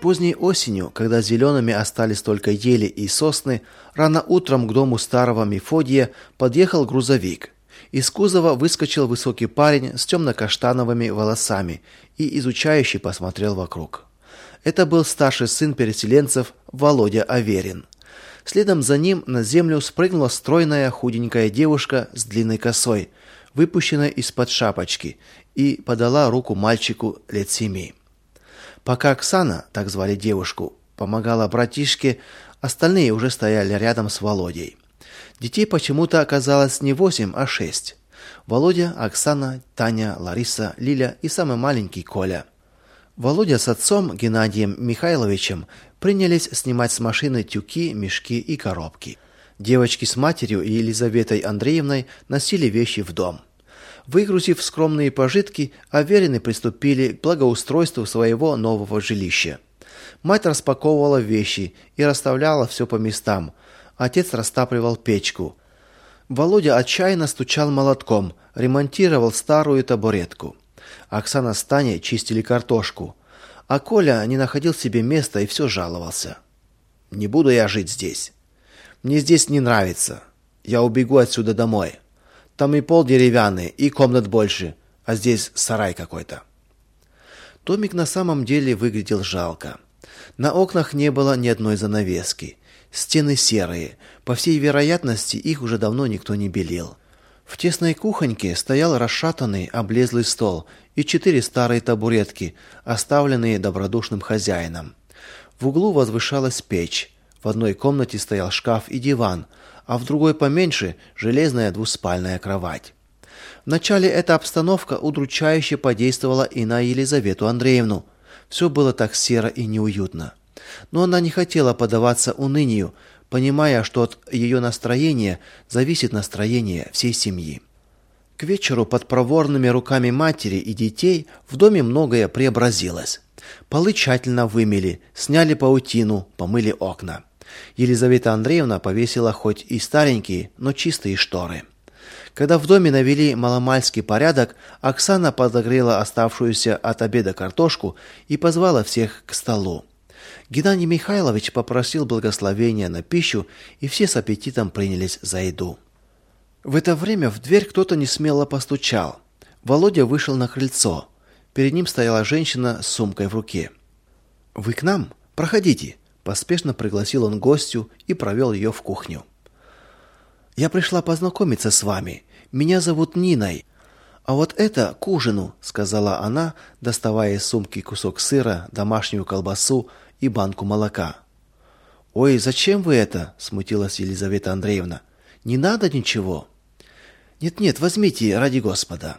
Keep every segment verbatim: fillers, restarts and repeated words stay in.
Поздней осенью, когда зелеными остались только ели и сосны, рано утром к дому старого Мефодия подъехал грузовик. Из кузова выскочил высокий парень с темно-каштановыми волосами и изучающе посмотрел вокруг. Это был старший сын переселенцев Володя Аверин. Следом за ним на землю спрыгнула стройная худенькая девушка с длинной косой, выпущенной из-под шапочки, и подала руку мальчику лет семи. Пока Оксана, так звали девушку, помогала братишке, остальные уже стояли рядом с Володей. Детей почему-то оказалось не восемь, а шесть. Володя, Оксана, Таня, Лариса, Лиля и самый маленький Коля. Володя с отцом Геннадием Михайловичем принялись снимать с машины тюки, мешки и коробки. Девочки с матерью и Елизаветой Андреевной носили вещи в дом. Выгрузив скромные пожитки, Аверины приступили к благоустройству своего нового жилища. Мать распаковывала вещи и расставляла все по местам. Отец растапливал печку. Володя отчаянно стучал молотком, ремонтировал старую табуретку. Оксана с Таней чистили картошку, а Коля не находил себе места и все жаловался. «Не буду я жить здесь. Мне здесь не нравится. Я убегу отсюда домой. Там и пол деревянный, и комнат больше, а здесь сарай какой-то». Домик на самом деле выглядел жалко. На окнах не было ни одной занавески. Стены серые, по всей вероятности, их уже давно никто не белил. В тесной кухоньке стоял расшатанный, облезлый стол и четыре старые табуретки, оставленные добродушным хозяином. В углу возвышалась печь. В одной комнате стоял шкаф и диван, а в другой поменьше железная двуспальная кровать. Вначале эта обстановка удручающе подействовала и на Елизавету Андреевну. Все было так серо и неуютно. Но она не хотела поддаваться унынию, понимая, что от ее настроения зависит настроение всей семьи. К вечеру под проворными руками матери и детей в доме многое преобразилось. Полы тщательно вымели, сняли паутину, помыли окна. Елизавета Андреевна повесила хоть и старенькие, но чистые шторы. Когда в доме навели маломальский порядок, Оксана подогрела оставшуюся от обеда картошку и позвала всех к столу. Геннадий Михайлович попросил благословения на пищу, и все с аппетитом принялись за еду. В это время в дверь кто-то несмело постучал. Володя вышел на крыльцо. Перед ним стояла женщина с сумкой в руке. «Вы к нам? Проходите», – поспешно пригласил он гостью и провел ее в кухню. «Я пришла познакомиться с вами. Меня зовут Ниной. А вот это к ужину», – сказала она, доставая из сумки кусок сыра, домашнюю колбасу и банку молока. «Ой, зачем вы это?» – смутилась Елизавета Андреевна. «Не надо ничего». «Нет-нет, возьмите, ради Господа».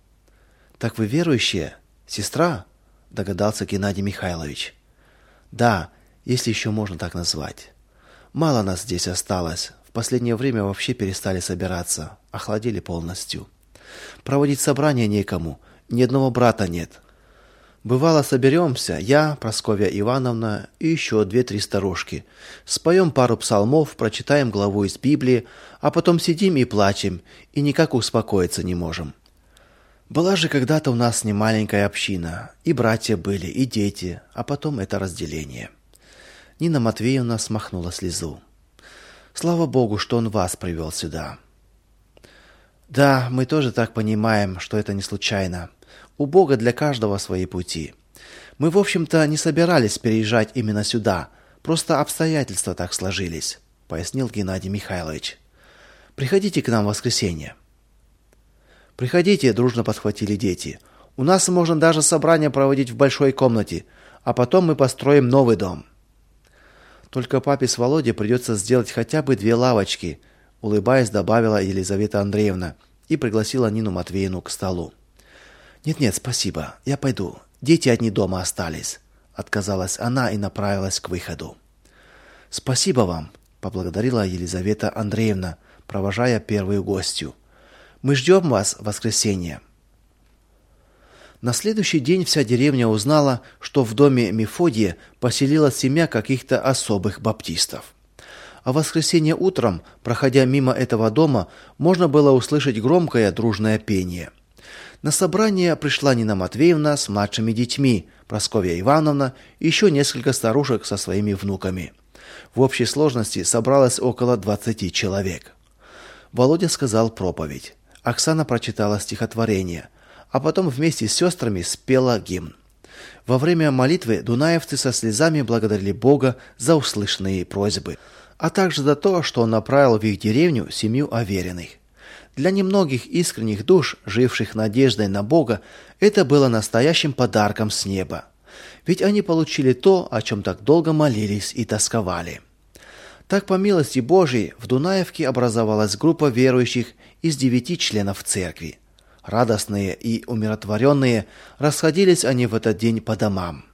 «Так вы верующая? Сестра?» – догадался Геннадий Михайлович. «Да, если еще можно так назвать. Мало нас здесь осталось. В последнее время вообще перестали собираться, охладели полностью. Проводить собрания некому, ни одного брата нет. Бывало, соберемся, я, Прасковья Ивановна и еще две-три старушки. Споем пару псалмов, прочитаем главу из Библии, а потом сидим и плачем, и никак успокоиться не можем. Была же когда-то у нас немаленькая община, и братья были, и дети, а потом это разделение». Нина Матвеевна смахнула слезу. «Слава Богу, что он вас привел сюда». «Да, мы тоже так понимаем, что это не случайно. У Бога для каждого свои пути. Мы, в общем-то, не собирались переезжать именно сюда, просто обстоятельства так сложились», — пояснил Геннадий Михайлович. «Приходите к нам в воскресенье». «Приходите», — дружно подхватили дети. «У нас можно даже собрание проводить в большой комнате, а потом мы построим новый дом». «Только папе с Володей придется сделать хотя бы две лавочки», — улыбаясь, добавила Елизавета Андреевна и пригласила Нину Матвеевну к столу. «Нет-нет, спасибо, я пойду. Дети одни дома остались», — отказалась она и направилась к выходу. «Спасибо вам», — поблагодарила Елизавета Андреевна, провожая первую гостью. «Мы ждем вас в воскресенье». На следующий день вся деревня узнала, что в доме Мефодия поселилась семья каких-то особых баптистов. А в воскресенье утром, проходя мимо этого дома, можно было услышать громкое дружное пение. На собрание пришла Нина Матвеевна с младшими детьми, Прасковья Ивановна и еще несколько старушек со своими внуками. В общей сложности собралось около двадцати человек. Володя сказал проповедь. Оксана прочитала стихотворение, а потом вместе с сестрами спела гимн. Во время молитвы дунаевцы со слезами благодарили Бога за услышанные просьбы, а также за то, что он направил в их деревню семью Авериных. Для немногих искренних душ, живших надеждой на Бога, это было настоящим подарком с неба. Ведь они получили то, о чем так долго молились и тосковали. Так, по милости Божией, в Дунаевке образовалась группа верующих из девяти членов церкви. Радостные и умиротворенные расходились они в этот день по домам.